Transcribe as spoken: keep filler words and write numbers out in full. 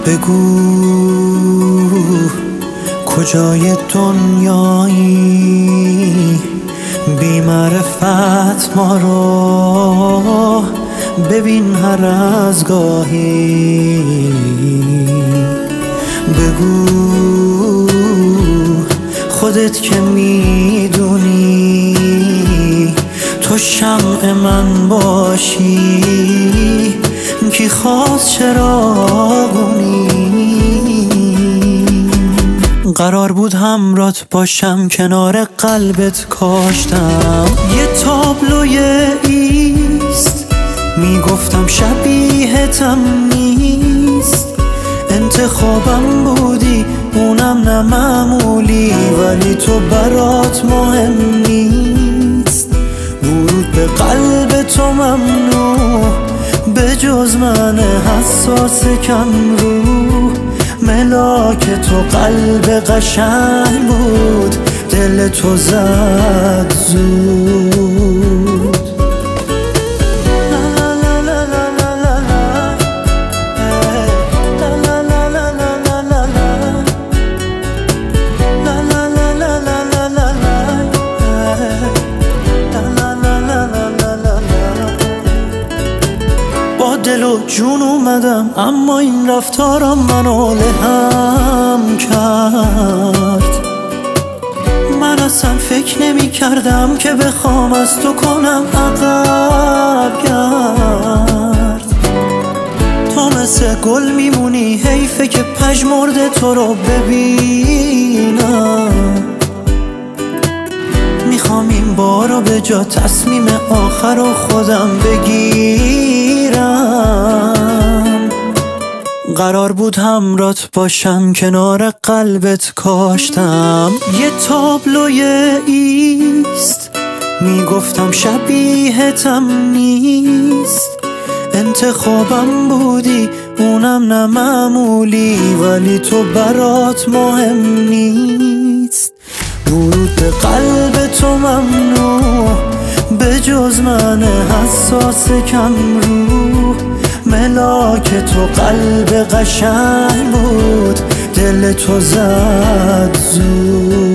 بگو کجای دنیایی، بی معرفت ما رو ببین هر از گاهی. بگو خودت که میدونی تو شمع من باشی، کی خواست چراغونی. قرار بود همرات باشم کنار قلبت کاشتم یه تابلوی ایست، میگفتم شبیهتم نیست. انتخابم بودی اونم نه معمولی، ولی تو برات مهم نیست. ورود به قلب تو ممنوع، به جز من حساس کم رو. ملاک تو قلب قشنگ بود، دل تو زد زود. با دل و جون اومدم، اما این رفتارم منو لهم کرد. من اصلا فکر نمی کردم که بخوام از تو کنم عقب گرد. تو مثل گل میمونی، حیفه که پژمرده تو رو ببینم. میخوام این بارو به جا تصمیم آخر رو خودم بگیرم. قرار بود همرات باشم کنار قلبت کاشتم یه تابلوی ایست، میگفتم شبیهتم نیست. انتخابم بودی اونم نه معمولی، ولی تو برات مهم نیست. ورود به قلب تو ممنوع، به جز من حساس کم رو. ملاک تو قلب قشنگ بود، دل تو زد زود.